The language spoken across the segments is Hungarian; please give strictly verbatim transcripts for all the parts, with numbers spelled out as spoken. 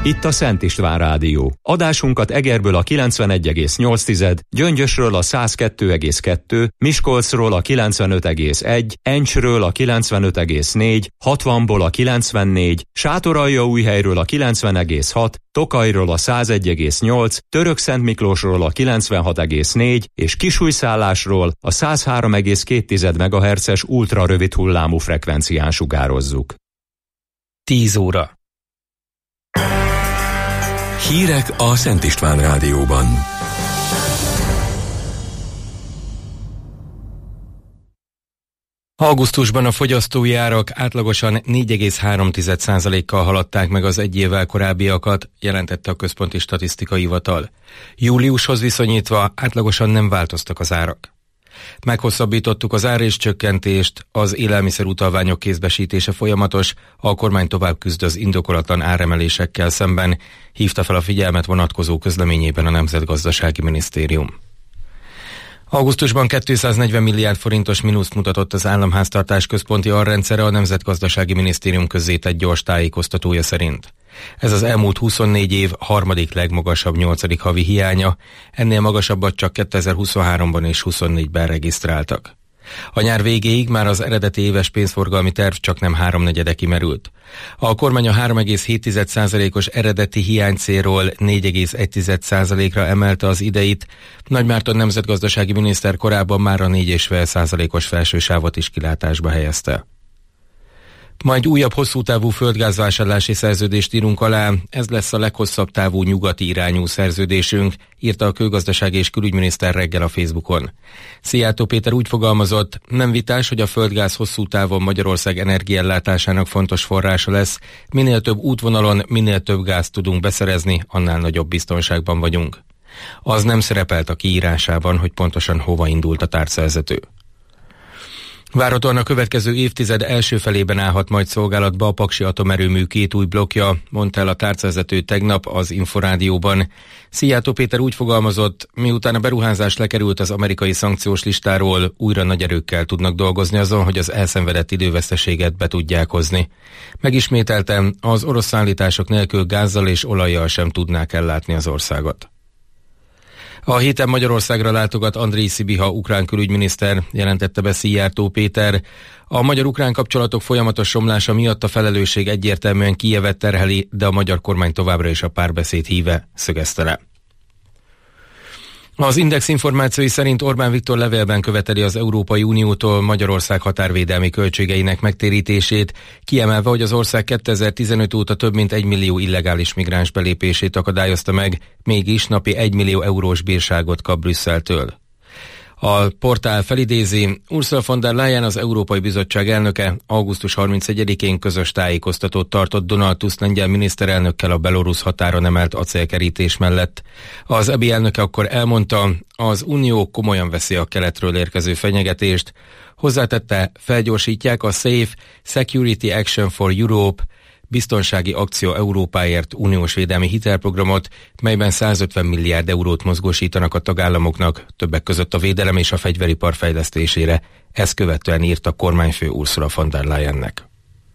Itt a Szent István Rádió. Adásunkat Egerből a kilencvenegy egész nyolc, Gyöngyösről a száz kettő egész kettő, Miskolcról a kilencvenöt egész egy, Encsről a kilencvenöt egész négy, hatvanból a kilencvennégy, Sátoraljaújhelyről a kilencven egész hat, Tokajról a száz egy egész nyolc, Törökszentmiklósról a kilencvenhat egész négy és Kisújszállásról a száz három egész két megahertzes ultra rövid hullámú frekvencián sugározzuk. tíz óra. Hírek a Szent István Rádióban. Augusztusban a fogyasztói árak átlagosan négy egész három százalékkal haladták meg az egy évvel korábbiakat, jelentette a Központi Statisztikai Hivatal. Júliushoz viszonyítva átlagosan nem változtak az árak. Meghosszabbítottuk az áréscsökkentést, az élelmiszer utalványok kézbesítése folyamatos, a kormány tovább küzd az indokolatlan áremelésekkel szemben, hívta fel a figyelmet vonatkozó közleményében a Nemzetgazdasági Minisztérium. Augusztusban kétszáznegyven milliárd forintos mínuszt mutatott az államháztartás központi arrendszere a Nemzetgazdasági Minisztérium közzétett gyors tájékoztatója szerint. Ez az elmúlt huszonnégy év harmadik legmagasabb nyolcadik havi hiánya, ennél magasabbat csak kétezer-huszonháromban és huszonnégyben regisztráltak. A nyár végéig már az eredeti éves pénzforgalmi terv csak nem háromnegyede kimerült. A kormány a három egész hét százalékos eredeti hiánycélról négy egész egy százalékra emelte az ideit, Nagymárton nemzetgazdasági miniszter korábban már a négy egész öt százalékos felsősávot is kilátásba helyezte. Majd újabb hosszú távú földgázvásárlási szerződést írunk alá, ez lesz a leghosszabb távú nyugati irányú szerződésünk, írta a Külgazdasági és Külügyminiszter reggel a Facebookon. Szijjártó Péter úgy fogalmazott, nem vitás, hogy a földgáz hosszú távon Magyarország energiaellátásának fontos forrása lesz, minél több útvonalon, minél több gázt tudunk beszerezni, annál nagyobb biztonságban vagyunk. Az nem szerepelt a kiírásában, hogy pontosan hova indult a tárcavezető. Várhatóan a következő évtized első felében állhat majd szolgálatba a Paksi atomerőmű két új blokkja, mondta el a tárcavezető tegnap az Inforádióban. Szijjártó Péter úgy fogalmazott, miután a beruházás lekerült az amerikai szankciós listáról, újra nagy erőkkel tudnak dolgozni azon, hogy az elszenvedett időveszteséget be tudják hozni. Megismételtem, az orosz szállítások nélkül gázzal és olajjal sem tudnák ellátni az országot. A héten Magyarországra látogat Andrej Szibiha ukrán külügyminiszter, jelentette be Szijjártó Péter. A magyar-ukrán kapcsolatok folyamatos romlása miatt a felelősség egyértelműen Kijevet terheli, de a magyar kormány továbbra is a párbeszéd híve, szögezte le. Az Index információi szerint Orbán Viktor levélben követeli az Európai Uniótól Magyarország határvédelmi költségeinek megtérítését, kiemelve, hogy az ország kétezer-tizenöt óta több mint egy millió illegális migráns belépését akadályozta meg, mégis napi egy millió eurós bírságot kap Brüsszeltől. A portál felidézi, Ursula von der Leyen, az Európai Bizottság elnöke augusztus harmincegyedikén közös tájékoztatót tartott Donald Tusk lengyel miniszterelnökkel a belorusz határon emelt acélkerítés mellett. Az é bé elnöke akkor elmondta, az Unió komolyan veszi a keletről érkező fenyegetést. Hozzátette, felgyorsítják a Safe Security Action for Europe biztonsági akció Európáért uniós védelmi hitelprogramot, melyben százötven milliárd eurót mozgósítanak a tagállamoknak, többek között a védelem és a fegyveripar fejlesztésére. Ezt követően írt a kormányfő Ursula von der Leyennek.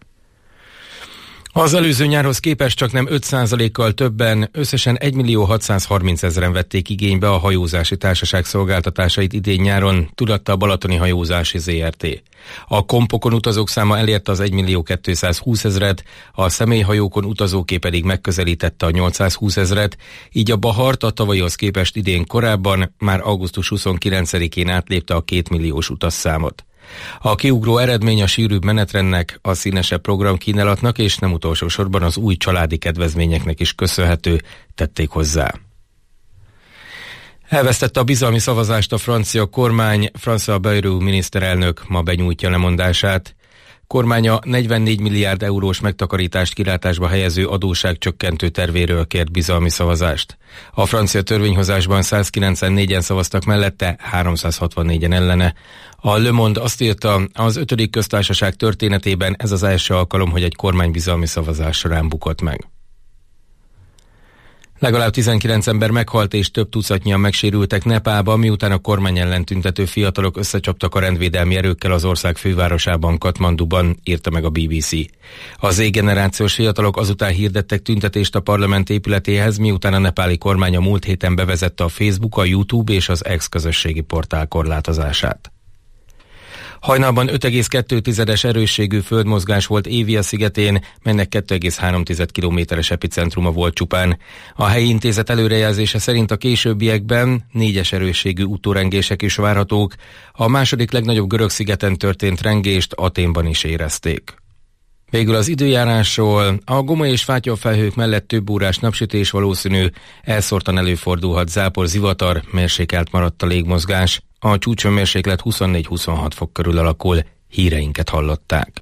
Az előző nyárhoz képest csak nem öt százalékkal többen, összesen egymillió hatszázharmincezren vették igénybe a hajózási társaság szolgáltatásait idén nyáron, tudatta a Balatoni Hajózási zé er té. A kompokon utazók száma elérte az egymillió kétszázhúszezret, a személyhajókon utazóké pedig megközelítette a nyolcszázhúszezret, így a Bahart a tavalyhoz képest idén korábban már augusztus huszonkilencedikén átlépte a kétmilliós utasszámot. A kiugró eredmény a sűrűbb menetrendnek, a színesebb programkínálatnak és nem utolsó sorban az új családi kedvezményeknek is köszönhető, tették hozzá. Elvesztette a bizalmi szavazást a francia kormány, François Bayrou miniszterelnök ma benyújtja lemondását. Kormánya negyvennégy milliárd eurós megtakarítást kilátásba helyező adósságcsökkentő tervéről kért bizalmi szavazást. A francia törvényhozásban százkilencvennégyen szavaztak mellette, háromszázhatvannégyen ellene. A Le Monde azt írta, az ötödik köztársaság történetében ez az első alkalom, hogy egy kormány bizalmi szavazás során bukott meg. Legalább tizenkilenc ember meghalt és több tucatnyian megsérültek Nepálban, miután a kormány ellen tüntető fiatalok összecsaptak a rendvédelmi erőkkel az ország fővárosában, Katmanduban, írta meg a bé bé cé. Az Z-generációs fiatalok azután hirdettek tüntetést a parlament épületéhez, miután a nepáli kormány a múlt héten bevezette a Facebook, a YouTube és az X közösségi portál korlátozását. Hajnalban öt egész kettő tizedes erősségű földmozgás volt Évia szigetén, melynek kettő egész három kilométeres epicentruma volt csupán. A helyi intézet előrejelzése szerint a későbbiekben négyes erősségű utórengések is várhatók. A második legnagyobb görög szigeten történt rengést Athénban is érezték. Végül az időjárásról: a gomoly és fátyolfelhők mellett több órás napsütés valószínű, elszórtan előfordulhat zápor, zivatar, mérsékelt maradt a légmozgás. A csúcshőmérséklet huszonnégy-huszonhat fok körül alakul. Híreinket hallották.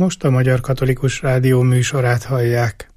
most a Magyar Katolikus Rádió műsorát hallják.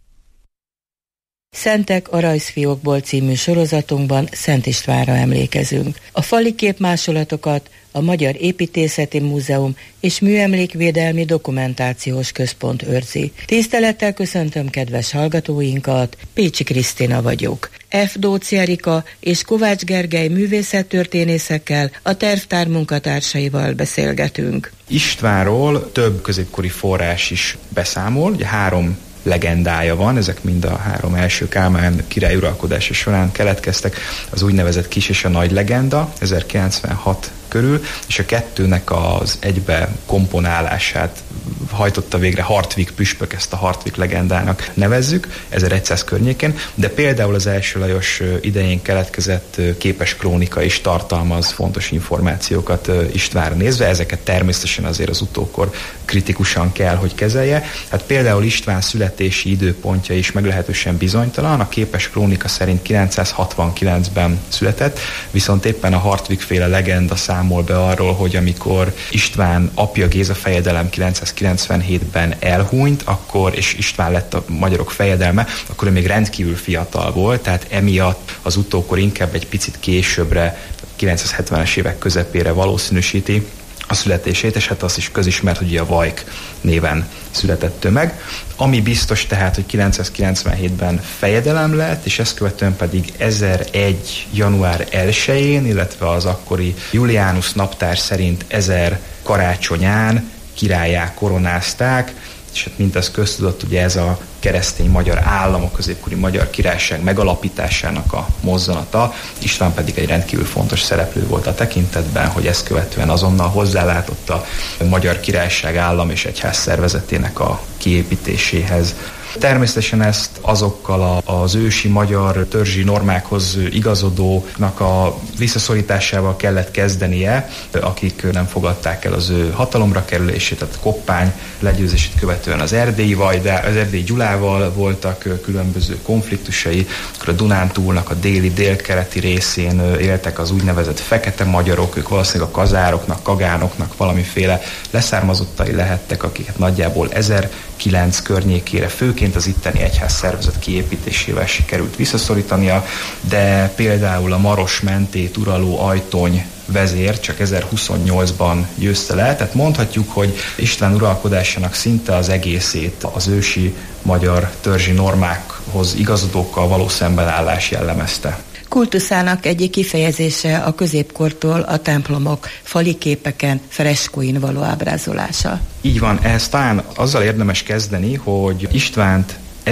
Szentek a rajzfiókból című sorozatunkban Szent Istvánra emlékezünk. A fali képmásolatokat a Magyar Építészeti Múzeum és Műemlékvédelmi Dokumentációs Központ őrzi. Tisztelettel köszöntöm kedves hallgatóinkat, Pécsi Krisztina vagyok. F. Dóczi Erika és Kovács Gergely művészettörténészekkel, a tervtár munkatársaival beszélgetünk. Istvánról több középkori forrás is beszámol, ugye három legendája van, ezek mind a három első Kálmán király uralkodása során keletkeztek, az úgynevezett kis és a nagy legenda ezerkilencvenhat körül, és a kettőnek az egybe komponálását hajtotta végre Hartwig püspök, ezt a Hartwig legendának nevezzük, ezerszáz környékén, de például az első Lajos idején keletkezett képes krónika is tartalmaz fontos információkat Istvánra nézve, ezeket természetesen azért az utókor kritikusan kell, hogy kezelje. Hát például István születési időpontja is meglehetősen bizonytalan, a képes krónika szerint kilencszázhatvankilencben született, viszont éppen a Hartwig féle legenda számol be arról, hogy amikor István apja Géza fejedelem kilencszázkilencvenhétben elhunyt, akkor, és István lett a magyarok fejedelme, akkor ő még rendkívül fiatal volt, tehát emiatt az utókor inkább egy picit későbbre, kilencszázhetvenes évek közepére valószínűsíti a születését, és hát az is közismert, hogy a Vajk néven született meg. Ami biztos tehát, hogy kilencszázkilencvenhétben fejedelem lett, és ezt követően pedig ezeregy. január elsején, illetve az akkori Julianus naptár szerint ezer karácsonyán királlyá koronázták, és hát mint az köztudott, ugye ez a keresztény magyar állam, a középkori magyar királyság megalapításának a mozzanata. István pedig egy rendkívül fontos szereplő volt a tekintetben, hogy ezt követően azonnal hozzálátott a magyar királyság állam és egyház szervezetének a kiépítéséhez. Természetesen ezt azokkal az ősi magyar törzsi normákhoz igazodónak a visszaszorításával kellett kezdenie, akik nem fogadták el az ő hatalomra kerülését, tehát Koppány legyőzését követően az erdélyi Vajdá, az erdélyi Gyulával voltak különböző konfliktusai, akkor a Dunántúlnak a déli, délkeleti részén éltek az úgynevezett fekete magyarok, ők valószínűleg a kazároknak, kagánoknak valamiféle leszármazottai lehettek, akiket nagyjából ezerkilenc környékére főként az itteni egyház szervezet kiépítésével sikerült visszaszorítania, de például a Maros mentét uraló Ajtony vezér csak ezerhuszonnyolcban győzte le, tehát mondhatjuk, hogy István uralkodásának szinte az egészét az ősi magyar törzsi normákhoz igazodókkal való szembenállás jellemezte. Kultuszának egyik kifejezése a középkortól a templomok fali képeken, freskóin való ábrázolása. Így van, ehhez talán azzal érdemes kezdeni, hogy Istvánt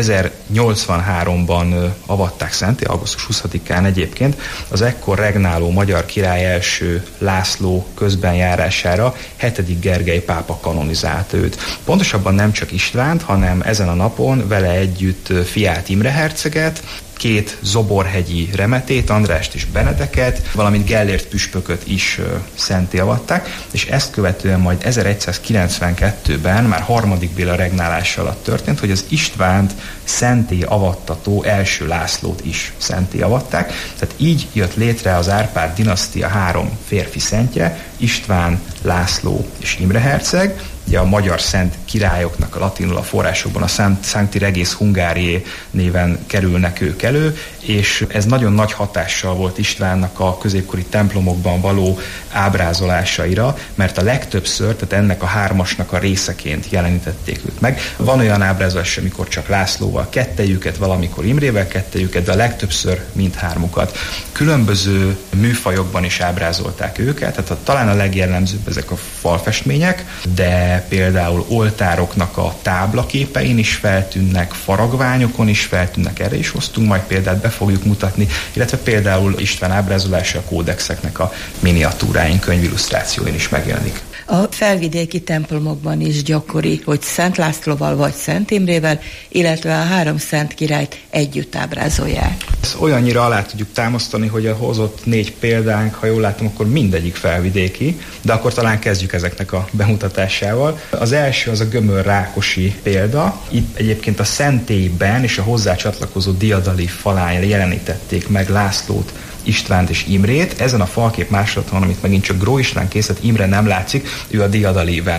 ezernyolcvanháromban avatták szenté, augusztus huszadikán egyébként, az ekkor regnáló magyar király első László közbenjárására hetedik Gergely pápa kanonizált őt. Pontosabban nem csak Istvánt, hanem ezen a napon vele együtt fiát Imre herceget, két zoborhegyi remetét, Andrást és Benedeket, valamint Gellért püspököt is szenté avatták, és ezt követően majd ezeregyszázkilencvenkettőben, már harmadik Béla regnálása alatt történt, hogy az Istvánt szenté avattató első Lászlót is szenté avatták. Tehát így jött létre az Árpád dinasztia három férfi szentje, István, László és Imre herceg. Ugye a magyar szent királyoknak a latinul a forrásokban a Sancti Regis Hungariae néven kerülnek ők elő, és ez nagyon nagy hatással volt Istvánnak a középkori templomokban való ábrázolásaira, mert a legtöbbször, tehát ennek a hármasnak a részeként jelenítették őt meg. Van olyan ábrázolás, amikor csak Lászlóval kettejüket, valamikor Imrével kettejüket, de a legtöbbször mindhármukat. Különböző műfajokban is ábrázolták őket, tehát a, talán a legjellemzőbb ezek a falfestmények, de például oltároknak a táblaképein is feltűnnek, faragványokon is feltűnnek, erre is hoztunk majd példát, be fogjuk mutatni, illetve például István ábrázolása a kódexeknek a miniatúráin, könyvillusztrációin is megjelenik. A felvidéki templomokban is gyakori, hogy Szent Lászlóval vagy Szent Imrével, illetve a három szent királyt együtt ábrázolják. Ezt olyannyira alá tudjuk támasztani, hogy a hozott négy példánk, ha jól látom, akkor mindegyik felvidéki, de akkor talán kezdjük ezeknek a bemutatásával. Az első az a Gömör Rákosi példa. Itt egyébként a szentélyben és a hozzá csatlakozó diadali falán jelenítették meg Lászlót, Istvánt és Imrét. Ezen a falkép másolaton, amit megint csak Gró István készített, Imre nem látszik, ő a diadalíven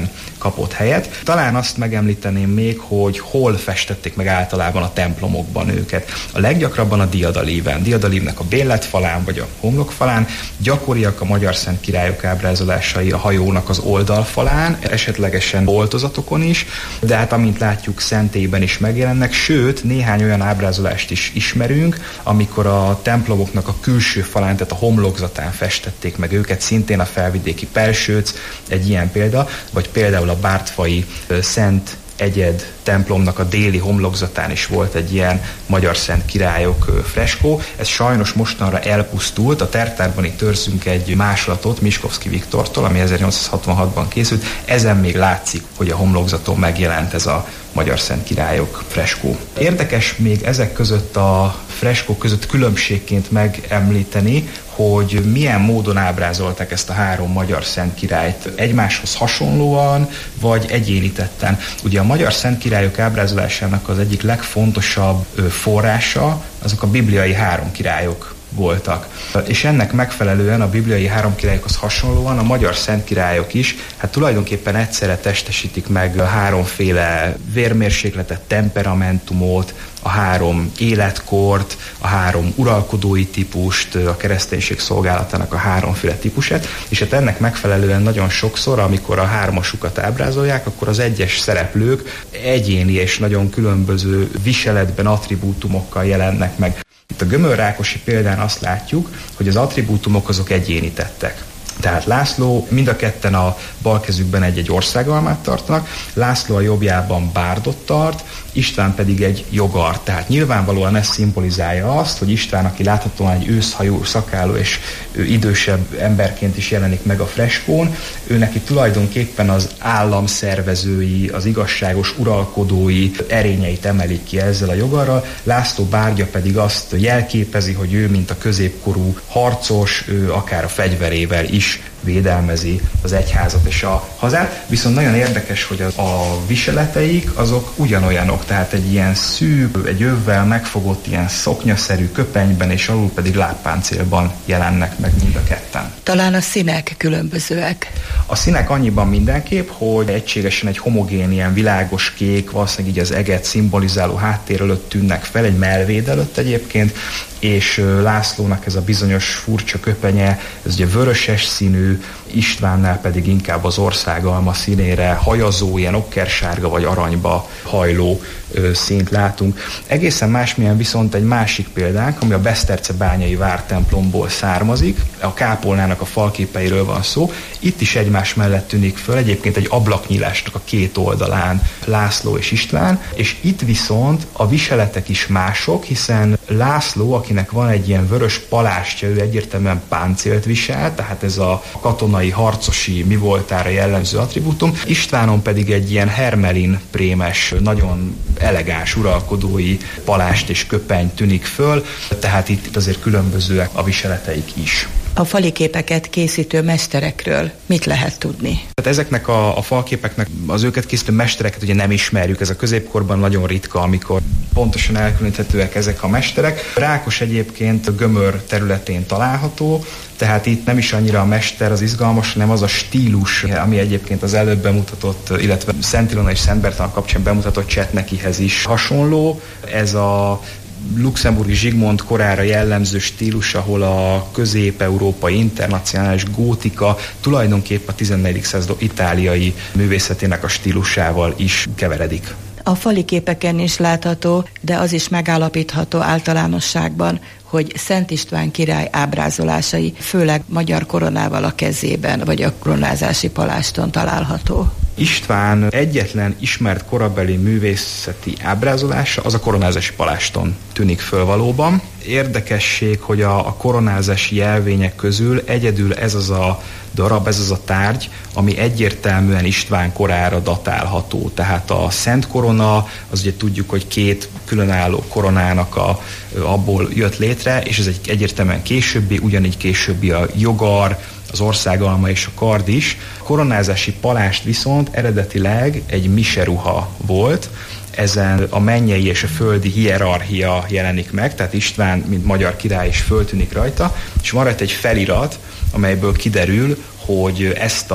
kapott helyet. Talán azt megemlíteném még, hogy hol festették meg általában a templomokban őket. A leggyakrabban a diadalíven. Diadalívnek a bélletfalán vagy a homlokfalán, gyakoriak a magyar szent királyok ábrázolásai a hajónak az oldalfalán, esetlegesen boltozatokon is, de hát amint látjuk, szentélyben is megjelennek, sőt, néhány olyan ábrázolást is ismerünk, amikor a templomoknak a külső falán, tehát a homlokzatán festették meg őket, szintén a felvidéki Pelsőc egy ilyen példa, vagy például a bártfai Szent Egyed templomnak a déli homlokzatán is volt egy ilyen magyar szent királyok freskó. Ez sajnos mostanra elpusztult, a tervtárban itt őrzünk egy másolatot Miskovszky Viktortól, ami ezernyolcszázhatvanhatban készült. Ezen még látszik, hogy a homlokzaton megjelent ez a magyar szent királyok freskó. Érdekes még ezek között a freskók között különbségként megemlíteni, hogy milyen módon ábrázolták ezt a három magyar szent királyt. Egymáshoz hasonlóan, vagy egyénítetten. Ugye a magyar szent királyok ábrázolásának az egyik legfontosabb forrása, azok a bibliai három királyok voltak. És ennek megfelelően a bibliai három királyokhoz hasonlóan a magyar szent királyok is, hát tulajdonképpen egyszerre testesítik meg a háromféle vérmérsékletet, temperamentumot, a három életkort, a három uralkodói típust, a kereszténység szolgálatának a háromféle típusát, és hát ennek megfelelően nagyon sokszor, amikor a hármasukat ábrázolják, akkor az egyes szereplők egyéni és nagyon különböző viseletben, attribútumokkal jelennek meg. Itt a gömörrákosi példán azt látjuk, hogy az attribútumok azok egyénítettek. Tehát László, mind a ketten a bal kezükben egy-egy országalmát tartanak, László a jobbjában bárdot tart, István pedig egy jogart. Tehát nyilvánvalóan ez szimbolizálja azt, hogy István, aki láthatóan egy őszhajú, szakálló és idősebb emberként is jelenik meg a freskón, ő neki tulajdonképpen az államszervezői, az igazságos uralkodói erényeit emelik ki ezzel a jogarral, László bárdja pedig azt jelképezi, hogy ő, mint a középkorú harcos, ő akár a fegyverével is védelmezi az egyházat és a hazát, viszont nagyon érdekes, hogy a, a viseleteik azok ugyanolyanok, tehát egy ilyen szűk, egy övvel megfogott ilyen szoknyaszerű köpenyben és alul pedig lábpáncélban jelennek meg mind a ketten. Talán a színek különbözőek. A színek annyiban mindenképp, hogy egységesen egy homogén, ilyen világos kék, valószínűleg így az eget szimbolizáló háttér előtt tűnnek fel, egy mellvéd előtt egyébként, és Lászlónak ez a bizonyos furcsa köpenye, ez ugye vöröses színű, Istvánnál pedig inkább az országalma színére hajazó, ilyen okkersárga vagy aranyba hajló ö, színt látunk. Egészen másmilyen viszont egy másik példánk, ami a Besztercebányai vártemplomból származik, a kápolnának a falképeiről van szó. Itt is egymás mellett tűnik föl, egyébként egy ablaknyílásnak a két oldalán László és István, és itt viszont a viseletek is mások, hiszen László, akinek van egy ilyen vörös palástja, ő egyértelműen páncélt visel, tehát ez a katonai, harcosi, mi voltára jellemző attribútum. Istvánon pedig egy ilyen hermelin prémes, nagyon elegáns uralkodói palást és köpeny tűnik föl, tehát itt azért különbözőek a viseleteik is. A fali képeket készítő mesterekről mit lehet tudni? Tehát ezeknek a, a falképeknek az őket készítő mestereket ugye nem ismerjük, ez a középkorban nagyon ritka, amikor pontosan elkülöníthetőek ezek a mesterek. Rákos egyébként a Gömör területén található, tehát itt nem is annyira a mester az izgalmas, hanem az a stílus, ami egyébként az előbb bemutatott, illetve Szent Ilona és Szent Bertalan kapcsán bemutatott Csetnekihez is hasonló. Ez a luxemburgi Zsigmond korára jellemző stílus, ahol a közép-európai internacionális gótika tulajdonképpen a tizennegyedik század itáliai művészetének a stílusával is keveredik. A fali képeken is látható, de az is megállapítható általánosságban, hogy Szent István király ábrázolásai főleg magyar koronával a kezében, vagy a koronázási paláston található. István egyetlen ismert korabeli művészeti ábrázolása az a koronázási paláston tűnik föl valóban. Érdekesség, hogy a, a koronázási jelvények közül egyedül ez az a darab, ez az a tárgy, ami egyértelműen István korára datálható. Tehát a Szent Korona, az ugye tudjuk, hogy két különálló koronának a, abból jött létre, és ez egy egyértelműen későbbi, ugyanígy későbbi a jogar, az országalma és a kard is. A koronázási palást viszont eredetileg egy miseruha volt, ezen a mennyei és a földi hierarchia jelenik meg, tehát István, mint magyar király is föltűnik rajta, és van rajta egy felirat, amelyből kiderül, hogy ezt a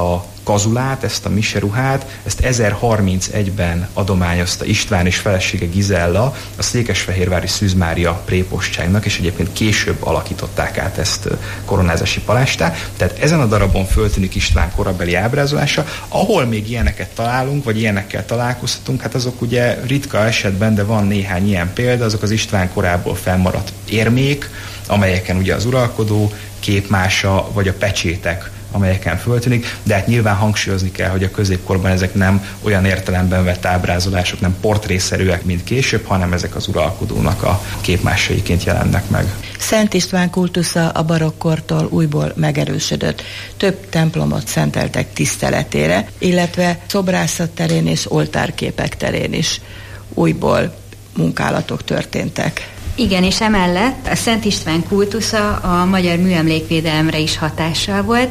kazulát, ezt a miseruhát, ezt ezerharmincegyben adományozta István és felesége Gizella a székesfehérvári Szűz Mária prépostságnak, és egyébként később alakították át ezt koronázási palástá. Tehát ezen a darabon föltűnik István korabeli ábrázolása. Ahol még ilyeneket találunk, vagy ilyenekkel találkozhatunk, hát azok ugye ritka esetben, de van néhány ilyen példa, azok az István korából fennmaradt érmék, amelyeken ugye az uralkodó képmása, vagy a pecsétek, amelyeken föltűnik, de hát nyilván hangsúlyozni kell, hogy a középkorban ezek nem olyan értelemben vett ábrázolások, nem portrészerűek, mint később, hanem ezek az uralkodónak a képmásaiként jelennek meg. Szent István kultusza a barokkortól újból megerősödött. Több templomot szenteltek tiszteletére, illetve szobrászat terén és oltárképek terén is újból munkálatok történtek. Igen, és emellett a Szent István kultusza a magyar műemlékvédelemre is hatással volt.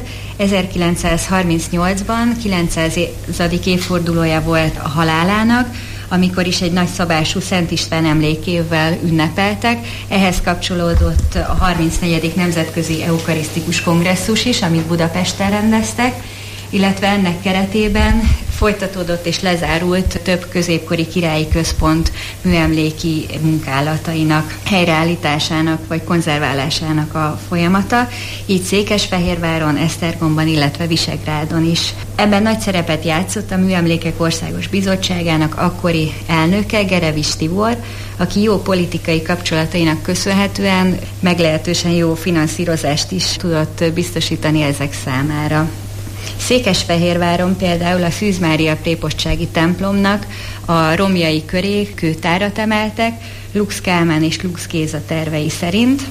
ezerkilencszázharmincnyolcban kilencszázadik évfordulója volt a halálának, amikor is egy nagyszabású Szent István emlékévvel ünnepeltek. Ehhez kapcsolódott a harmincnegyedik Nemzetközi Eukarisztikus Kongresszus is, amit Budapesten rendeztek, illetve ennek keretében folytatódott és lezárult több középkori királyi központ műemléki munkálatainak helyreállításának vagy konzerválásának a folyamata, így Székesfehérváron, Esztergomban, illetve Visegrádon is. Ebben nagy szerepet játszott a Műemlékek Országos Bizottságának akkori elnöke, Gerevis Tibor, aki jó politikai kapcsolatainak köszönhetően meglehetősen jó finanszírozást is tudott biztosítani ezek számára. Székesfehérváron például a Szűz Mária prépostsági templomnak a romjai köré kőtárat emeltek, Lux Kálmán és Lux Géza tervei szerint,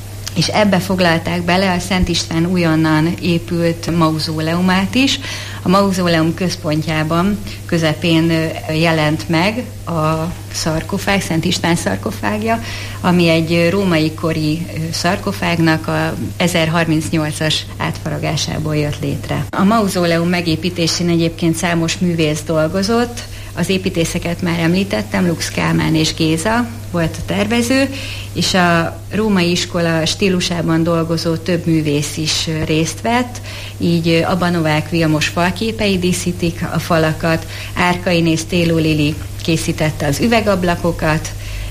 és ebbe foglalták bele a Szent István újonnan épült mauzóleumát is. A mauzóleum központjában, közepén jelent meg a szarkofág, Szent István szarkofágja, ami egy római kori szarkofágnak a ezerharmincnyolcas átfaragásából jött létre. A mauzóleum megépítésén egyébként számos művész dolgozott, az építészeket már említettem, Lux Kálmán és Géza volt a tervező, és a római iskola stílusában dolgozó több művész is részt vett, így Abba Novák Vilmos falképei díszítik a falakat, Árkainész Téló Lili készítette az üvegablakokat,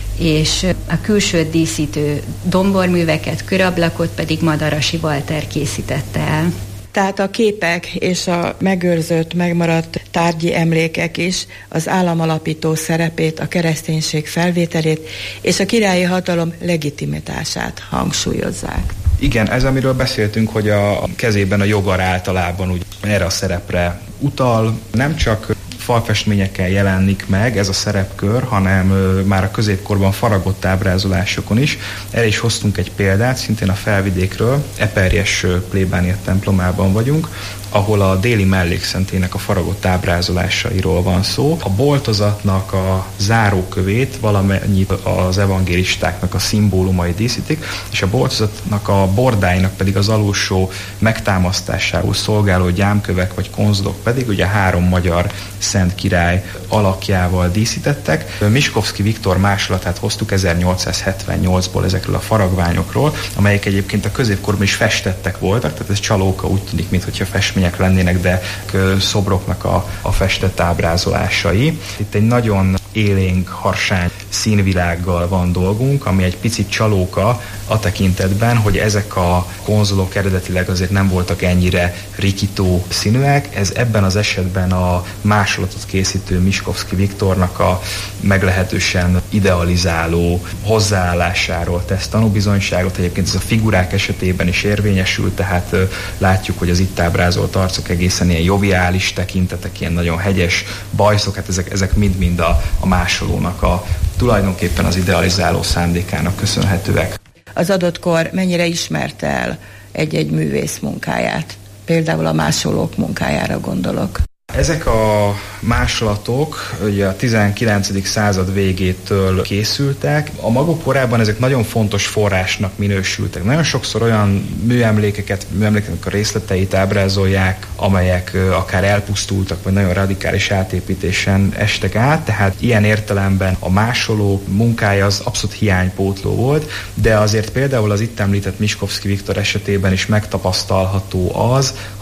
és a külsőt díszítő domborműveket, körablakot pedig Madarasi Walter készítette el. Tehát a képek és a megőrzött, megmaradt tárgyi emlékek is az államalapító szerepét, a kereszténység felvételét és a királyi hatalom legitimitását hangsúlyozzák. Igen, ez amiről beszéltünk, hogy a kezében a jogar általában úgy erre a szerepre utal, nem csak falfestményekkel jelenik meg ez a szerepkör, hanem már a középkorban faragott ábrázolásokon is. Erre is hoztunk egy példát, szintén a Felvidékről, Eperjes plébánia templomában vagyunk, ahol a déli mellékszentének a faragott ábrázolásairól van szó. A boltozatnak a zárókövét valamennyit az evangélistáknak a szimbólumai díszítik, és a boltozatnak a bordáinak pedig az alulsó megtámasztásául szolgáló gyámkövek vagy konzolok pedig ugye három magyar szent király alakjával díszítettek. Miskolczi Viktor másolatát hoztuk ezernyolcszázhetvennyolcból ezekről a faragványokról, amelyek egyébként a középkorban is festettek voltak, tehát ez csalóka úgy tűnik, mintha festmények lennének, de szobroknak a, a festett ábrázolásai. Itt egy nagyon élénk, harsány színvilággal van dolgunk, ami egy picit csalóka a tekintetben, hogy ezek a konzolok eredetileg azért nem voltak ennyire rikító színűek. Ez ebben az esetben a másolatot készítő Miskolczi Viktornak a meglehetősen idealizáló hozzáállásáról tesz tanúbizonyságot. Egyébként ez a figurák esetében is érvényesül, tehát látjuk, hogy az itt ábrázolt arcok egészen ilyen joviális tekintetek, ilyen nagyon hegyes bajszok, hát ezek, ezek mind-mind a, a másolónak a tulajdonképpen az idealizáló szándékának köszönhetőek. Az adott kor mennyire ismerte el egy-egy művész munkáját? Például a másolók munkájára gondolok. Ezek a másolatok ugye a tizenkilencedik század végétől készültek. A maguk korában ezek nagyon fontos forrásnak minősültek. Nagyon sokszor olyan műemlékeket, műemlékeknek a részleteit ábrázolják, amelyek akár elpusztultak, vagy nagyon radikális átépítésen estek át, tehát ilyen értelemben a másoló munkája az abszolút hiánypótló volt, de azért például az itt említett Miskolczi Viktor esetében is megtapasztalható az,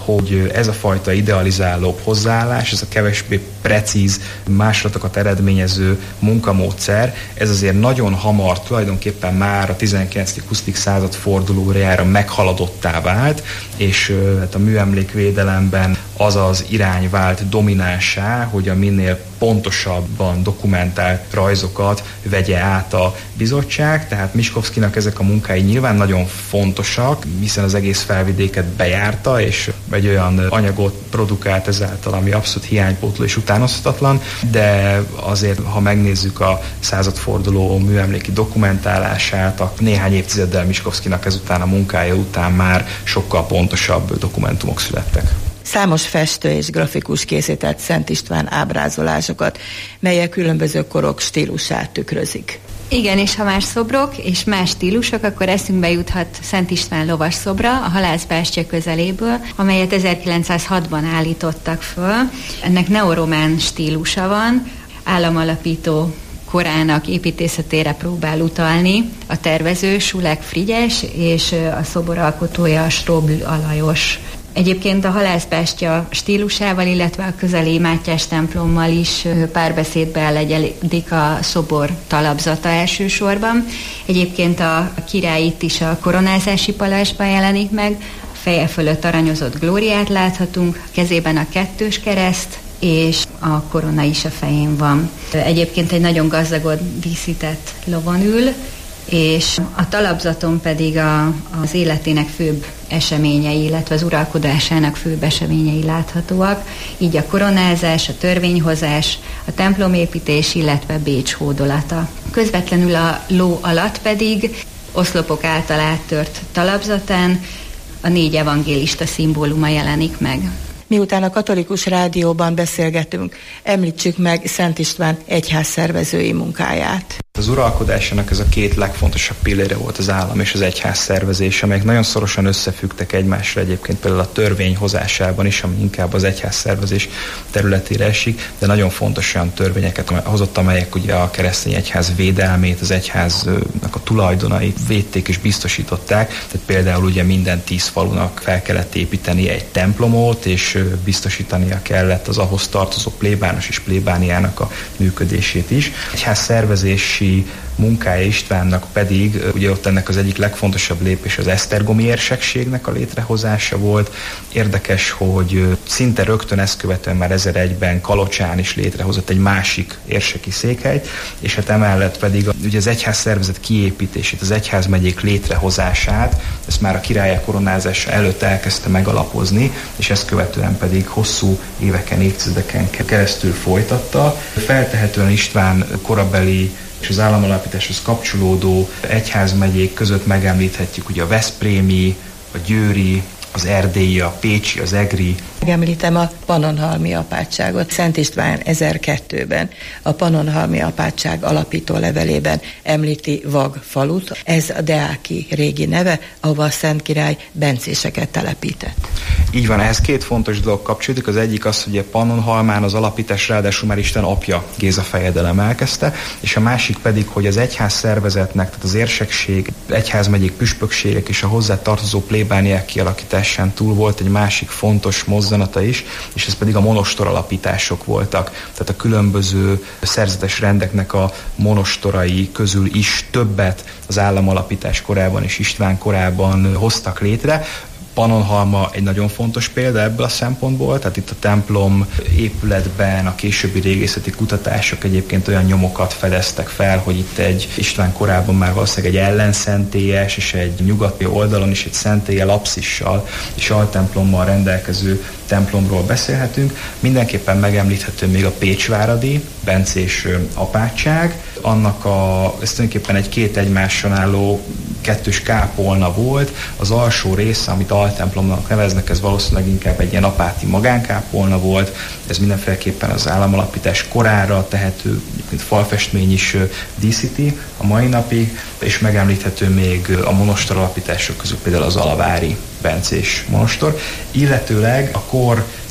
hogy ez a fajta idealizálóbb hozzáállás, ez a kevésbé precíz másolatokat eredményező munkamódszer, ez azért nagyon hamar tulajdonképpen már a tizenkilencedik-huszadik század fordulójára meghaladottá vált, és hát a műemlékvédelemben az az irány vált dominánsá, hogy a minél pontosabban dokumentált rajzokat vegye át a bizottság, tehát Miskovszkinak ezek a munkái nyilván nagyon fontosak, hiszen az egész felvidéket bejárta, és egy olyan anyagot produkált ezáltal, ami abszolút hiánypótló és utánozhatatlan, de azért, ha megnézzük a századforduló műemléki dokumentálását, a néhány évtizeddel Miskovszkinak ezután a munkája után már sokkal pontosabb dokumentumok születtek. Számos festő és grafikus készített Szent István ábrázolásokat, melyek különböző korok stílusát tükrözik. Igen, és ha már szobrok és más stílusok, akkor eszünkbe juthat Szent István lovas szobra a halászbástya közeléből, amelyet ezerkilencszázhatban állítottak föl. Ennek neoromán stílusa van, államalapító korának építészetére próbál utalni a tervező Sulek Frigyes, és a szobor alkotója Strobl Alajos. Egyébként a halászbástya stílusával, illetve a közeli Mátyás templommal is párbeszédbe ellegyedik a szobor talapzata elsősorban. Egyébként a király itt is a koronázási palaszsban jelenik meg, a feje fölött aranyozott glóriát láthatunk, a kezében a kettős kereszt, és a korona is a fején van. Egyébként egy nagyon gazdagon díszített lovon ül, és a talapzaton pedig a, az életének főbb eseményei, illetve az uralkodásának főbb eseményei láthatóak, így a koronázás, a törvényhozás, a templomépítés, illetve Bécs hódolata. Közvetlenül a ló alatt pedig oszlopok által áttört talapzatán a négy evangélista szimbóluma jelenik meg. Miután a Katolikus Rádióban beszélgetünk, említsük meg Szent István egyház szervezői munkáját. Az uralkodásának ez a két legfontosabb pillére volt az állam és az egyház szervezés, amelyek nagyon szorosan összefüggtek egymásra egyébként például a törvény hozásában is, ami inkább az egyház szervezés területére esik, de nagyon fontos olyan törvényeket hozott, amelyek ugye a keresztény egyház védelmét, az egyháznak a tulajdonait védték és biztosították. Tehát például ugye minden tíz falunak fel kellett építeni egy templomot, és biztosítania kellett az ahhoz tartozó plébános és plébániának a működését is. Egyház szervezési munkája Istvánnak pedig, ugye ott ennek az egyik legfontosabb lépés az esztergomi érsekségnek a létrehozása volt. Érdekes, hogy szinte rögtön ezt követően már ezeregyben Kalocsán is létrehozott egy másik érseki székhelyt, és hát emellett pedig ugye az egyház szervezet kiépítését, az egyházmegyék létrehozását, ezt már a király koronázása előtt elkezdte megalapozni, és ezt követően pedig hosszú éveken, évtizedeken keresztül folytatta. Feltehetően István korabeli és az államalapításhoz kapcsolódó egyházmegyék között megemlíthetjük ugye a veszprémi, a győri, az erdélyi, a pécsi, az egri. Megemlítem a Pannonhalmi apátságot. Szent István ezerkettőben a Pannonhalmi apátság alapító levelében említi Vag falut. Ez a Deáki régi neve, ahova a Szent Király bencéseket telepített. Így van, ehhez két fontos dolog kapcsolódik. Az egyik az, hogy a Pannonhalmán az alapítás ráadásul már Isten apja Géza fejedelem elkezdte, és a másik pedig, hogy az egyház szervezetnek, tehát az érsekség, egyházmegyék, püspökségek és a hozzá tartozó plébániák kialakításán túl volt egy másik fontos mozzanata is, és ez pedig a monostor alapítások voltak. Tehát a különböző szerzetes rendeknek a monostorai közül is többet az államalapítás korában és István korában hoztak létre. Pannonhalma egy nagyon fontos példa ebből a szempontból, tehát itt a templom épületben a későbbi régészeti kutatások egyébként olyan nyomokat fedeztek fel, hogy itt egy István korában már valószínűleg egy ellenszentélyes, és egy nyugati oldalon is egy szentélyel, apszissal és altemplommal rendelkező templomról beszélhetünk. Mindenképpen megemlíthető még a pécsváradi bencés apátság. Annak a, ez tulajdonképpen egy két egymáson álló kettős kápolna volt. Az alsó része, amit altemplomnak neveznek, ez valószínűleg inkább egy ilyen apáti magánkápolna volt. Ez mindenféleképpen az államalapítás korára tehető, mint falfestmény is díszíti a mai napig, és megemlíthető még a monostor alapítások közül például az alavári bencés monostor, illetőleg a kor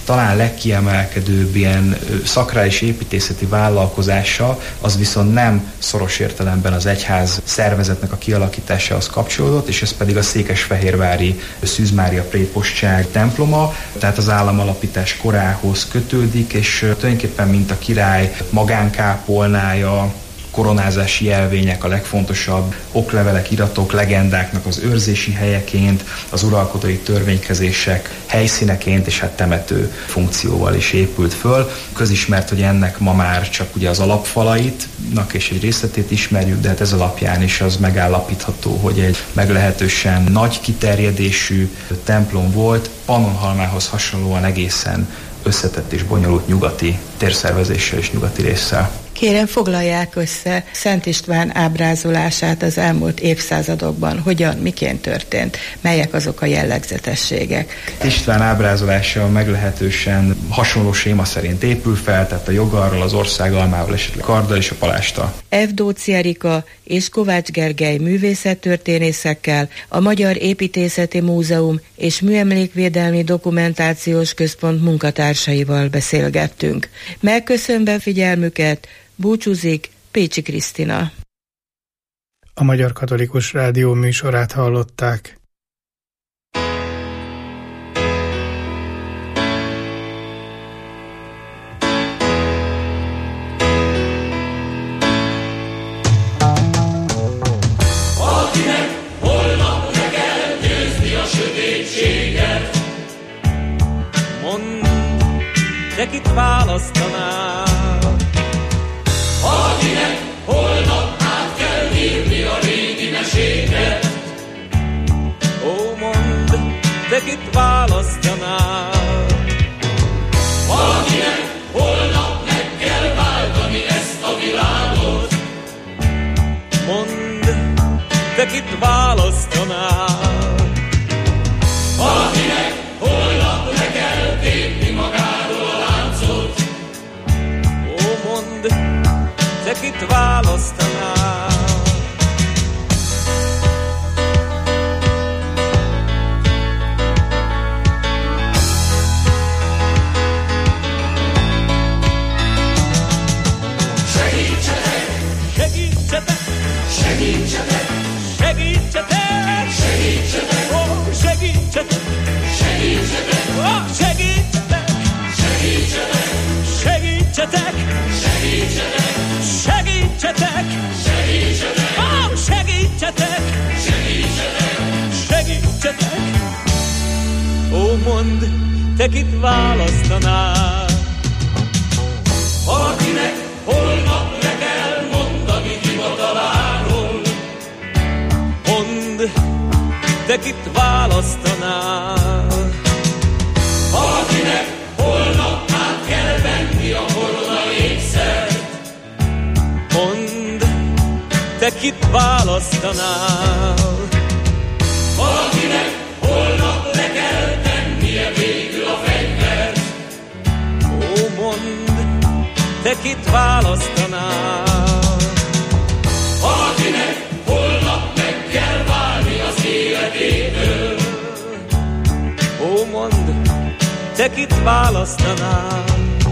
talán legkiemelkedőbb ilyen szakrális építészeti vállalkozása, az viszont nem szoros értelemben az egyház szervezetnek a kialakításához kapcsolódott, és ez pedig a székesfehérvári Szűz Mária prépostság temploma, tehát az államalapítás korához kötődik, és tulajdonképpen mint a király magánkápolnája, koronázási jelvények a legfontosabb oklevelek, iratok, legendáknak az őrzési helyeként, az uralkodói törvénykezések helyszíneként és hát temető funkcióval is épült föl. Közismert, hogy ennek ma már csak ugye az alapfalaitnak és egy részletét ismerjük, de hát ez alapján is az megállapítható, hogy egy meglehetősen nagy kiterjedésű templom volt, Pannonhalmához hasonlóan egészen összetett és bonyolult nyugati térszervezéssel és nyugati résszel. Kérem, foglalják össze Szent István ábrázolását az elmúlt évszázadokban. Hogyan, miként történt? Melyek azok a jellegzetességek? István ábrázolása meglehetősen hasonló séma szerint épül fel, tehát a jogarral, az országalmával, esetleg karddal és a palásttal. F. Dóczy Erika és Kovács Gergely művészettörténészekkel, a Magyar Építészeti Múzeum és Műemlékvédelmi Dokumentációs Központ munkatársaival beszélgettünk. Megköszönve figyelmüket, búcsúzik Pécsi Krisztina. A Magyar Katolikus Rádió műsorát hallották. Akinek holnap reggel győzni a sötétséget, mondd, te kit választanál? Akinek holnap át kell írni a régi meséket, ó, mondd, te kit választanál? Akinek holnap meg kell váltani ezt a világot, mondd, te kit választanál? Akinek holnap le kell tépni magáról a láncot, ó, mondd, te kit választanál? Segítsetek! Segítsetek! Segítsetek! Segítsetek! Segítsetek! Ó, segítsetek! Segítsetek! Ó, segítsetek! Segítsetek! Segítsetek! Segítsetek! Segítsetek! Segítsetek! Ó, segítsetek! Segítsetek! Segítsetek! Ó, mondd, te kit választanál? Akinek holnap le kell mondani hivataláról, mondd, te kit választanál? Akinek holnap át kell venni a koronaékszert, mondd, te kit választanál? Akinek holnap le kell tennie végül a fegyvert, ó, mondd, te kit választanál? Akinek holnap meg kell válni az életétől, ó, mondd, te kit választanál?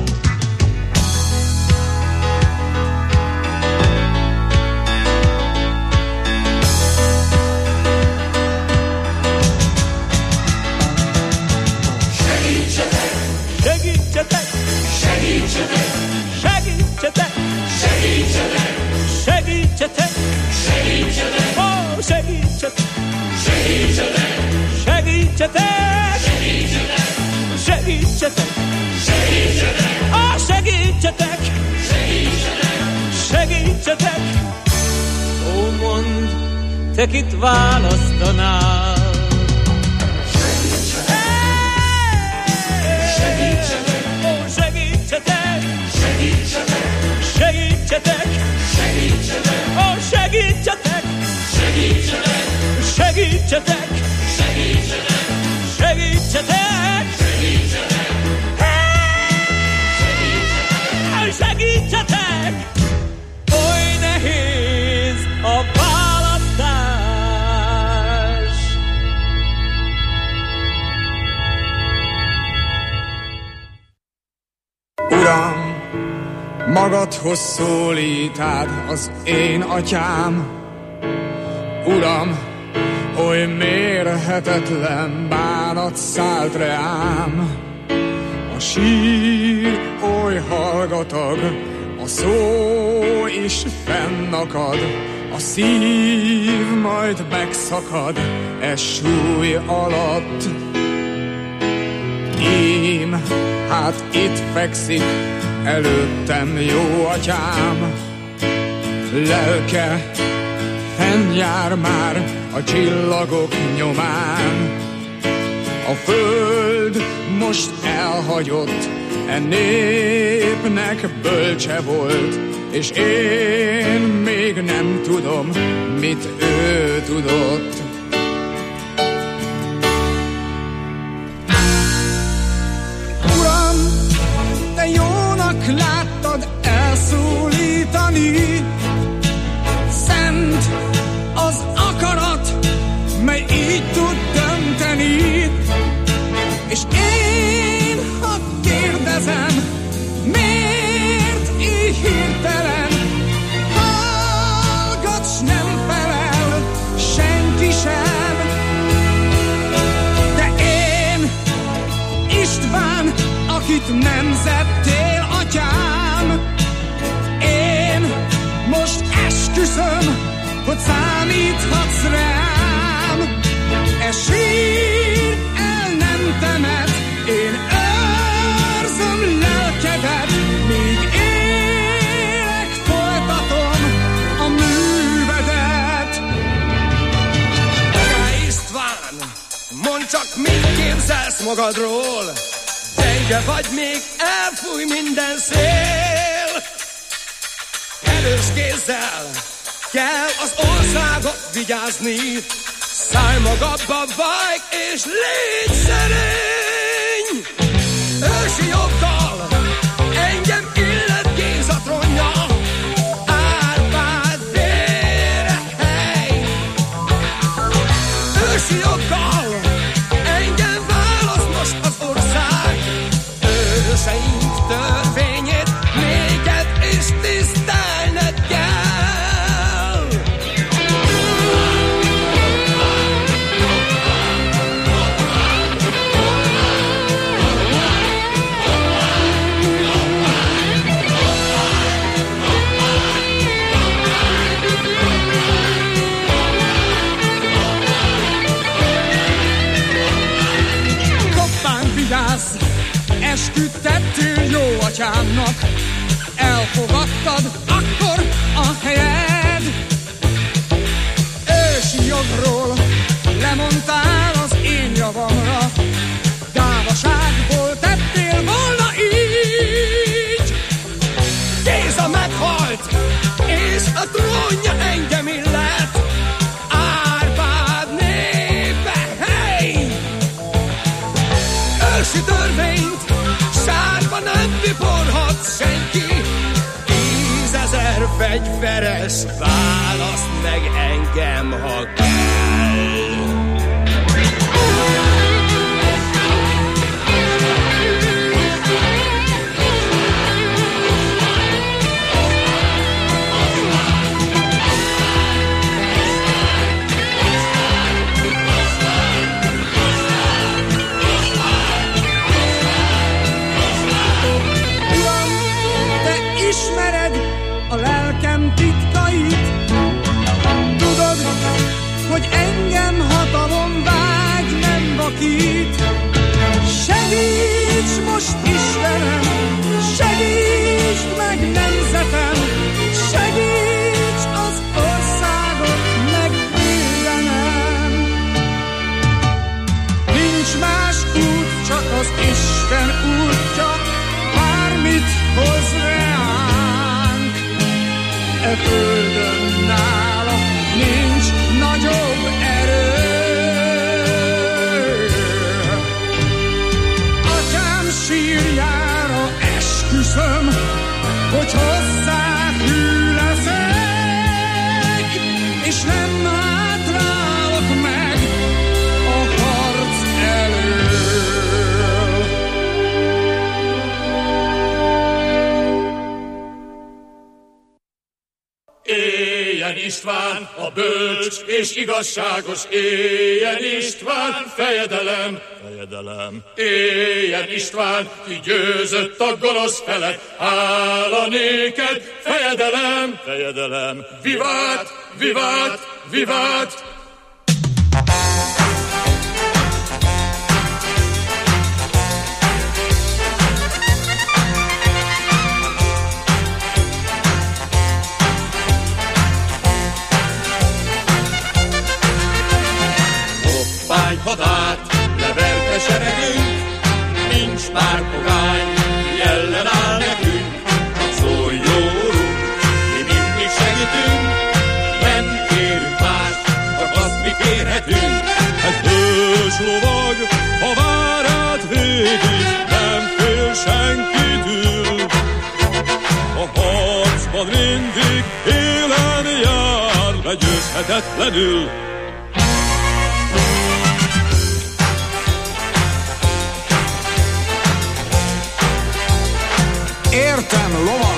Segítsetek! Segítsetek! Segítsetek! Segítsetek! Segítsetek! Segítsetek! Segítsetek! Ó, segítsetek! Segítsetek! Segítsetek! Segítsetek! Segítsetek! Segítsetek! Ó, segítsetek! Segítsetek! Segítsetek! Ó, mondd, te kit választanál? Segítsetek! Ó, segítsetek! Segítsetek! Segítsetek! Segítsetek! Ó, segítsetek! Segítsetek! Segítsetek! Segítsetek! Segítsetek! Segítsetek! Hey! Segítsetek! Oly nehéz a választás. Uram, magadhoz szólítád az én atyám. Uram, oly mérhetetlen bánat szállt reám. A sír oly hallgatag, a szó is fennakad, a szív majd megszakad e súly alatt. Ím, hát itt fekszik előttem jó atyám, lelke fennjár már a csillagok nyomán. A föld most elhagyott, e népnek bölcse volt, és én még nem tudom, mit ő tudott. Uram, te jónak láttad elszólítani, szent az akarat, mely így tud dönteni, és én, ha kérdezem, miért így hirtelen hallgatsz, nem felel senki sem. De én, István, akit nemzettél atyám, én most esküszöm, hogy számíthatsz rám. E sír el nem temet, én őrzöm lelkedet, míg élek, folytatom a művedet. Te István, mondd csak, mit képzelsz magadról? Gyenge vagy, még elfúj minden szél. Erős kézzel kell az országot vigyázni, szállj magadba, vágj és légy szerény. Ősi joggal engem illet Géza trónja, Árpád vére hely. Ősi joggal engem választ most az ország, őseink törvényét néged is tisztelned kell. Esküt tettél jó atyámnak, elfogadtad akkor a helyed. Ősi jogról lemondtál az én javamra, gávaságból tettél volna így. Géza meghalt, és a trónja engem illet, Árpád népe, hey! Ősi törvényt sárba nem viporhat senki, tízezer fegyveres választ meg engem, ha kell. Ismered a lelkem titkait, tudod, hogy István, a bölcs és igazságos, éljen István, fejedelem, fejedelem. Éljen István, ki győzött a gonosz felett, hála néked, fejedelem, fejedelem. Vivát, vivát, vivát! Hadát leverte seregünk, nincs már pogány, ki ellen áll nekünk, csak szólj jó urunk, mi mindig segítünk, nem kérünk más, csak azt mi kérhetünk. Egy hős lovag, ha várát védi, nem fél senkitől. A harcban mindig élen jár, legyőzhetetlenül. Értem, lovag!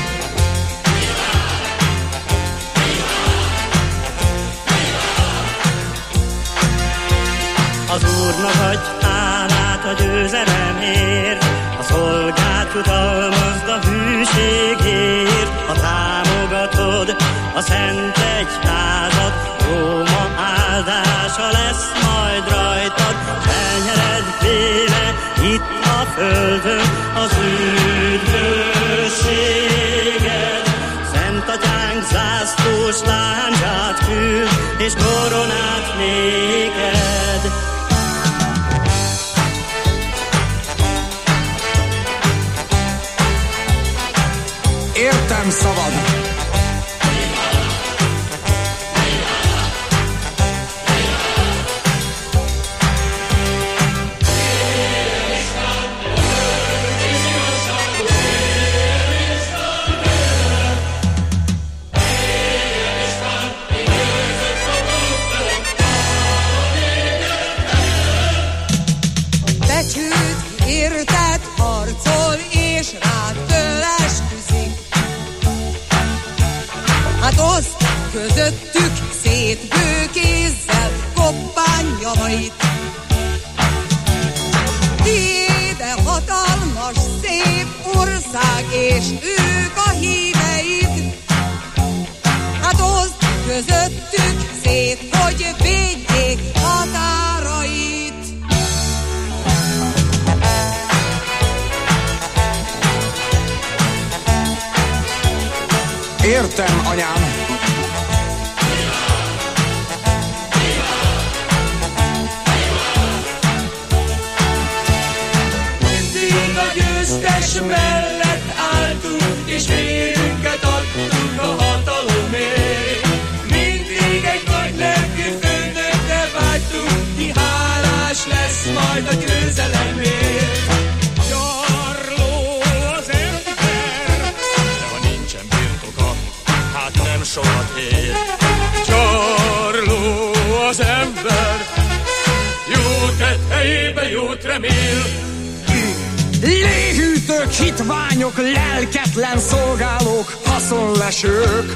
Az Úrnak adj hálát a győzelemért, a szolgát jutalmazd a hűségért, ha támogatod a szent egyházat, Róma áldása lesz majd rajtad, s elnyered véle itt a földön az üdvösséget. Szent Atyánk zászlós láncsát küld, és koronát néked. Értem szavad! Érted harcol és rád esküzik. Hát oszd közöttük szét bőkézzel koppányjait. Tiéd a hatalmas szép ország, és ők a híveid. Hát oszd közöttük szét, hogy védjék határait. Értem, anyám! Mindig a győztes mellett álltunk, és vérünket adtunk a hatalomért. Mindig egy nagy lelkű főnökre vágytunk, ki hálás lesz majd a győzelemért. Nem sokat ér. Csarló az ember, jó tettejébe jót remél. Léhűtők, hitványok, lelketlen szolgálók, haszonlesők.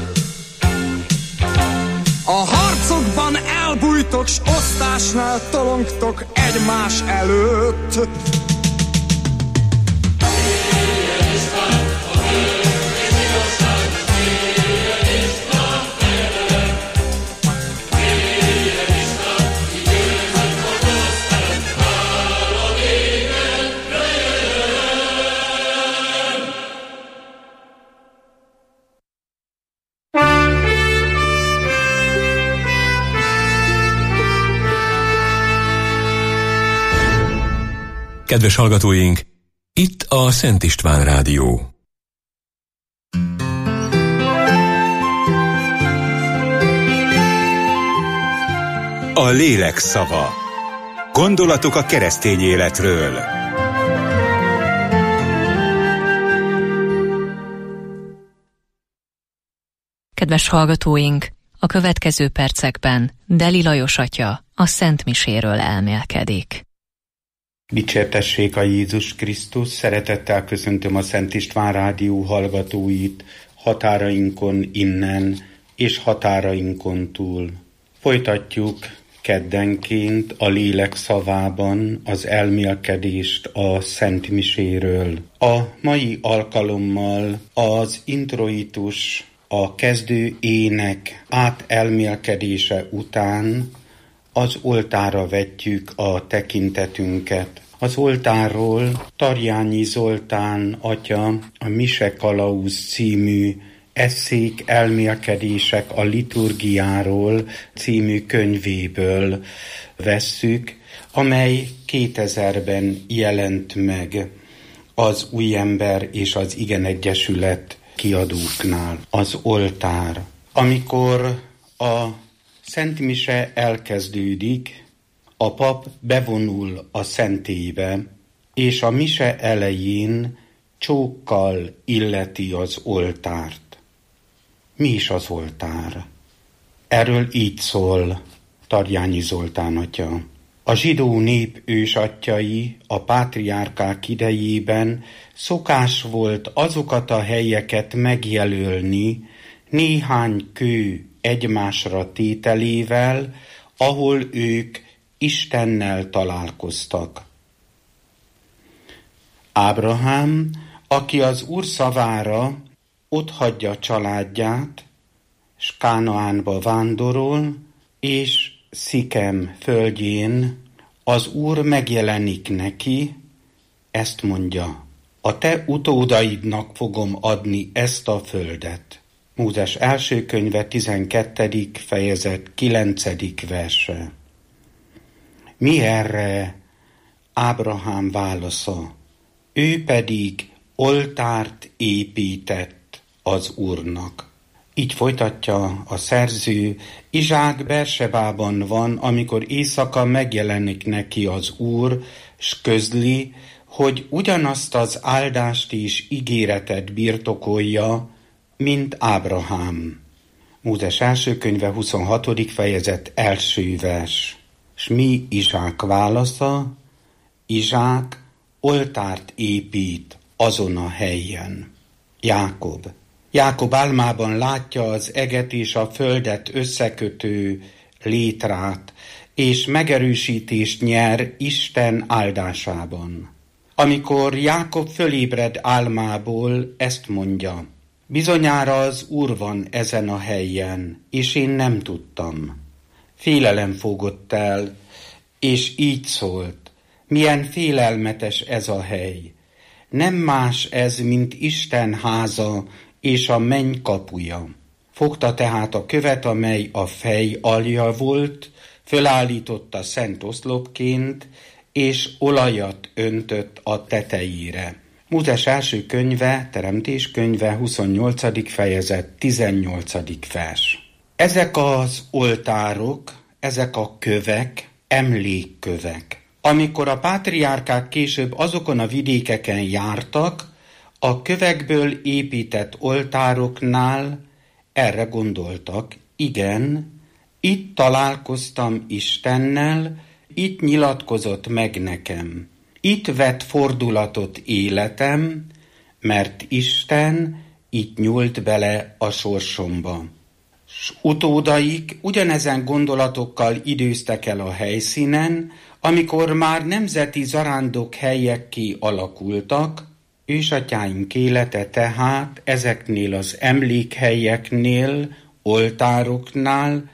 A harcokban elbújtok, s osztásnál tolongtok egymás előtt. Kedves hallgatóink, itt a Szent István Rádió. A lélek szava. Gondolatok a keresztény életről. Kedves hallgatóink, a következő percekben Deli Lajos atya a Szent Miséről elmélkedik. Dicsértessék a Jézus Krisztus, szeretettel köszöntöm a Szent István Rádió hallgatóit határainkon, innen, és határainkon túl. Folytatjuk keddenként a lélek szavában az elmélkedést a Szent Miséről. A mai alkalommal az introitus, a kezdő ének átelmélkedése után az oltárra vetjük a tekintetünket. Az oltárról Tarjányi Zoltán atya a Mise Kalauz című Eszék, elmélkedések a liturgiáról című könyvéből vesszük, amely kétezerben jelent meg az Újember és az Igen Egyesület kiadóknál. Az oltár. Amikor a Szent Mise elkezdődik, a pap bevonul a szentélybe, és a mise elején csókkal illeti az oltárt. Mi is az oltár? Erről így szól Tarjányi Zoltán atya. A zsidó nép ősatyai a pátriárkák idejében szokás volt azokat a helyeket megjelölni néhány kő egymásra tételével, ahol ők Istennel találkoztak. Ábrahám, aki az Úr szavára otthagyja családját, s Kánaánba vándorol, és Szikem földjén az Úr megjelenik neki, ezt mondja, a te utódaidnak fogom adni ezt a földet. Mózes első könyve tizenkettedik fejezet kilencedik verse. Mi erre Ábrahám válasza? Ő pedig oltárt épített az Úrnak. Így folytatja a szerző, Izsák Bersebában van, amikor éjszaka megjelenik neki az Úr, s közli, hogy ugyanazt az áldást és ígéretet birtokolja, mint Ábrahám. Mózes első könyve huszonhatodik fejezet első vers. S mi Izsák válasza? Izsák oltárt épít azon a helyen. Jákob. Jákob álmában látja az eget és a földet összekötő létrát, és megerősítést nyer Isten áldásában. Amikor Jákob fölébred álmából, ezt mondja, bizonyára az Úr van ezen a helyen, és én nem tudtam. Félelem fogott el, és így szólt, milyen félelmetes ez a hely. Nem más ez, mint Isten háza és a menny kapuja. Fogta tehát a követ, amely a fej alja volt, fölállította szent oszlopként, és olajat öntött a tetejére. Mózes első könyve, Teremtés könyve, huszonnyolcadik fejezet, tizennyolcadik vers. Ezek az oltárok, ezek a kövek, emlékkövek. Amikor a pátriárkák később azokon a vidékeken jártak, a kövekből épített oltároknál erre gondoltak, igen, itt találkoztam Istennel, itt nyilatkozott meg nekem, itt vett fordulatot életem, mert Isten itt nyúlt bele a sorsomba. S utódaik ugyanezen gondolatokkal időztek el a helyszínen, amikor már nemzeti zarándok helyekké alakultak, ősatyáink élete tehát ezeknél az emlékhelyeknél, oltároknál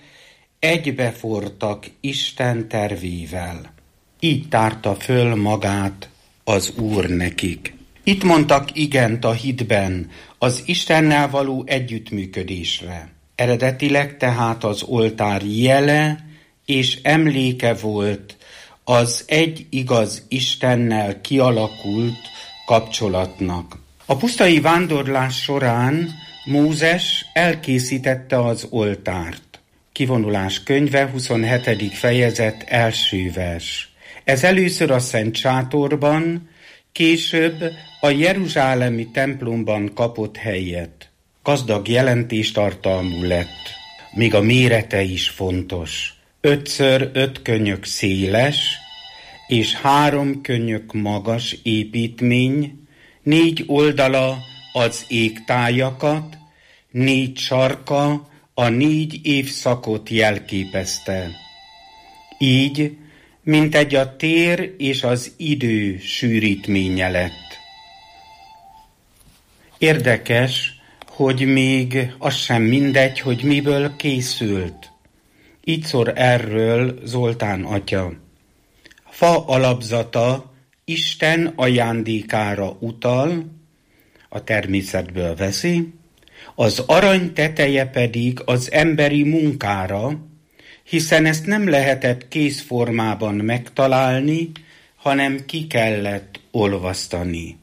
egybefortak Isten tervével. Így tárta föl magát az Úr nekik. Itt mondtak igent a hitben az Istennel való együttműködésre. Eredetileg tehát az oltár jele és emléke volt az egy igaz Istennel kialakult kapcsolatnak. A pusztai vándorlás során Mózes elkészítette az oltárt. Kivonulás könyve, huszonhetedik fejezet, első vers. Ez először a Szent Sátorban, később a jeruzsálemi templomban kapott helyet. Gazdag jelentéstartalmú lett, még a mérete is fontos. Ötször öt könyök széles, és három könyök magas építmény, négy oldala az égtájakat, négy sarka a négy évszakot jelképezte. Így, mintegy a tér és az idő sűrítménye lett. Érdekes, hogy még az sem mindegy, hogy miből készült. Így szól erről Zoltán atya. Fa alapzata Isten ajándékára utal, a természetből veszi, az arany teteje pedig az emberi munkára, hiszen ezt nem lehetett kézformában megtalálni, hanem ki kellett olvasztani.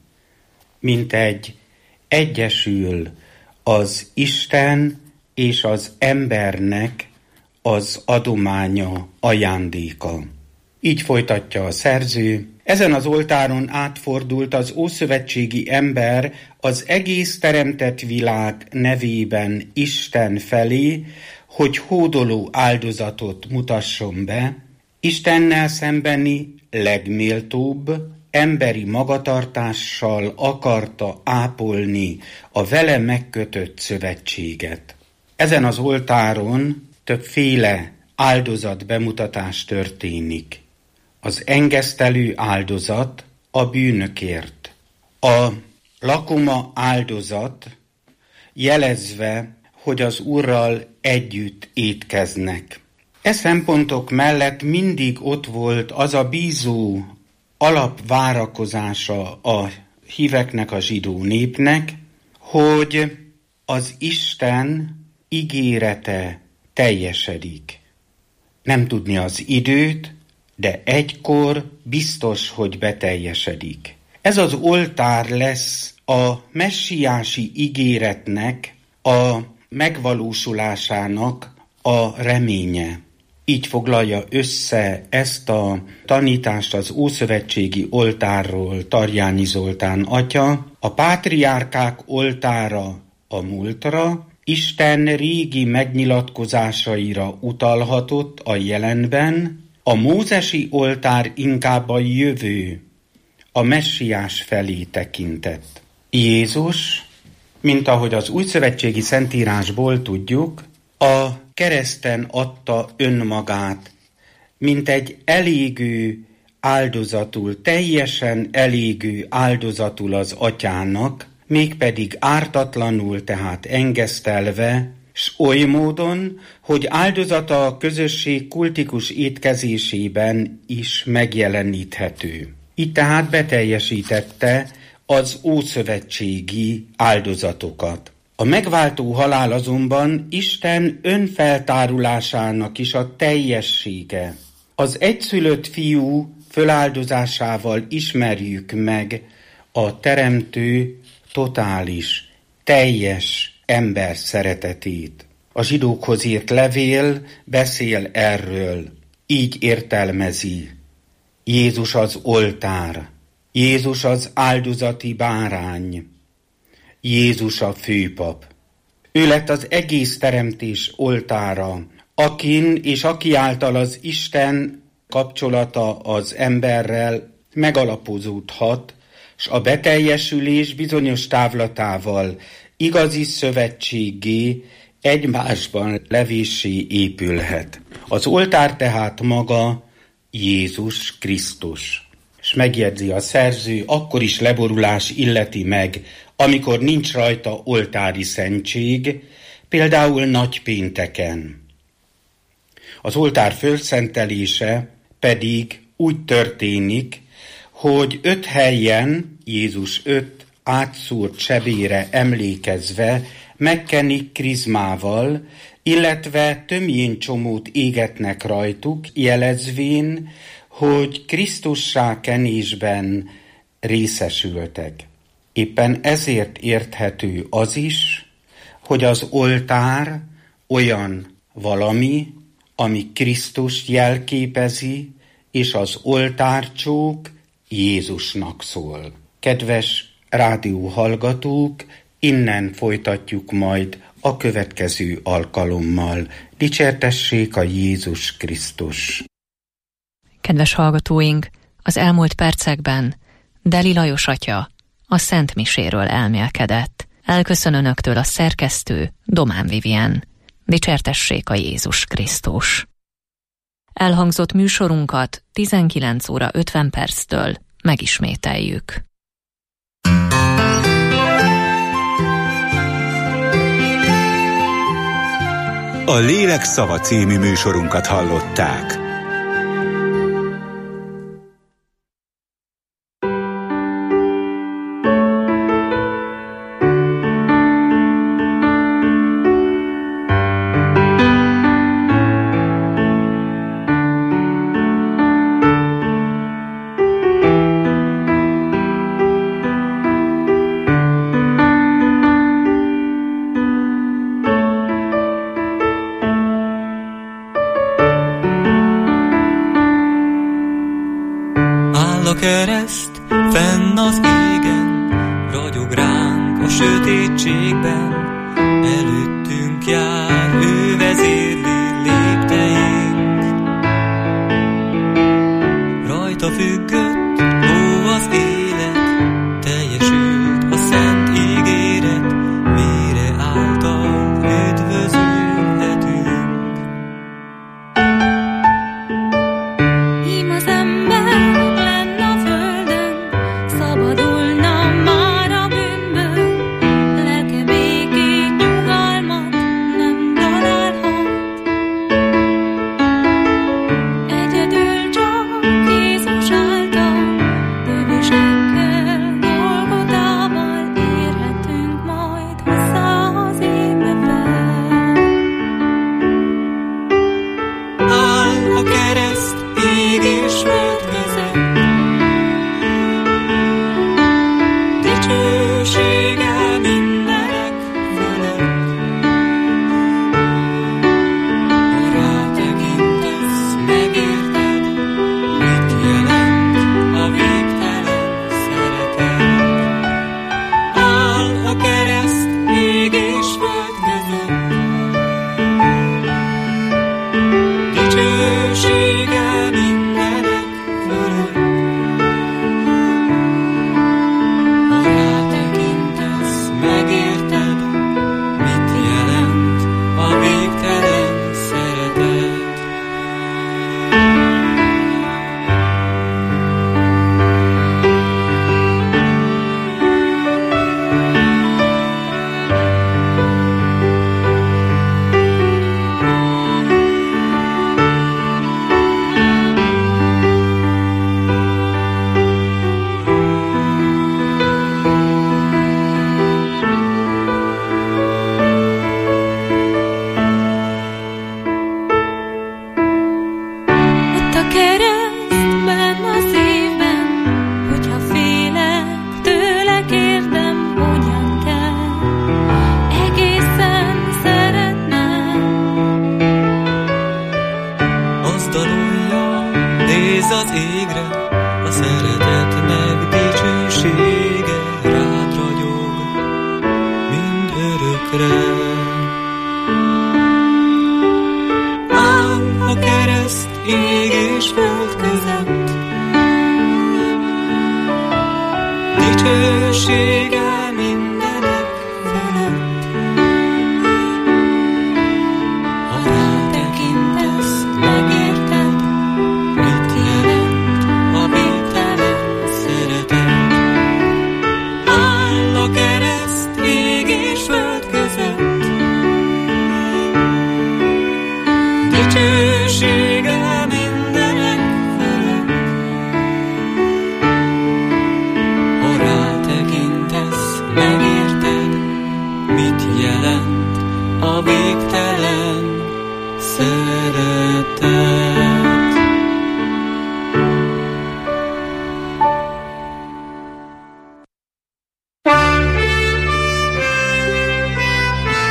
Mintegy egyesül az Isten és az embernek az adománya, ajándéka. Így folytatja a szerző. Ezen az oltáron átfordult az ószövetségi ember az egész teremtett világ nevében Isten felé, hogy hódoló áldozatot mutasson be, Istennel szembeni legméltóbb emberi magatartással akarta ápolni a vele megkötött szövetséget. Ezen az oltáron többféle áldozat bemutatás történik. Az engesztelő áldozat a bűnökért. A lakoma áldozat jelezve, hogy az Úrral együtt étkeznek. E szempontok mellett mindig ott volt az a bízó alapvárakozása a híveknek, a zsidó népnek, hogy az Isten ígérete teljesedik. Nem tudni az időt, de egykor biztos, hogy beteljesedik. Ez az oltár lesz a messiási ígéretnek, a megvalósulásának a reménye. Így foglalja össze ezt a tanítást az ószövetségi oltárról Tarjányi Zoltán atya. A pátriárkák oltára a múltra, Isten régi megnyilatkozásaira utalhatott a jelenben, a mózesi oltár inkább a jövő, a messiás felé tekintett. Jézus, mint ahogy az újszövetségi szentírásból tudjuk, a kereszten adta önmagát, mint egy elégő áldozatul, teljesen elégő áldozatul az atyának, mégpedig ártatlanul, tehát engesztelve, s oly módon, hogy áldozata a közösség kultikus étkezésében is megjeleníthető. Így tehát beteljesítette az ószövetségi áldozatokat. A megváltó halál azonban Isten önfeltárulásának is a teljessége. Az egyszülött fiú föláldozásával ismerjük meg a teremtő totális, teljes ember szeretetét. A zsidókhoz írt levél beszél erről, így értelmezi. Jézus az oltár, Jézus az áldozati bárány, Jézus a főpap. Ő lett az egész teremtés oltára, akin és aki által az Isten kapcsolata az emberrel megalapozódhat, s a beteljesülés bizonyos távlatával igazi szövetséggé, egymásban levéssé épülhet. Az oltár tehát maga Jézus Krisztus. És megjegyzi a szerző, akkor is leborulás illeti meg, amikor nincs rajta oltári szentség, például nagypénteken. Az oltár fölszentelése pedig úgy történik, hogy öt helyen, Jézus öt átszúrt sebére emlékezve megkenik krizmával, illetve tömjén csomót égetnek rajtuk, jelezvén, hogy Krisztussá kenésben részesültek. Éppen ezért érthető az is, hogy az oltár olyan valami, ami Krisztust jelképezi, és az oltárcsók Jézusnak szól. Kedves rádióhallgatók, innen folytatjuk majd a következő alkalommal. Dicsértessék a Jézus Krisztus! Kedves hallgatóink, az elmúlt percekben Deli Lajos atya a Szent Miséről elmélkedett. Elköszön önöktől a szerkesztő, Domán Vivien. Dicsértessék a Jézus Krisztus. Elhangzott műsorunkat tizenkilenc óra ötven perctől megismételjük. A Lélek Szava című műsorunkat hallották. Kereszt fenn az égen, ragyog ránk a sötétségben, előttünk jár, ő vezérli lépteink. Rajta függött, ó az élet, teljesült a szent ígéret, mire által üdvözülhetünk. Ím az ember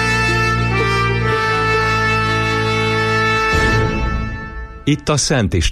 Itt a Szent István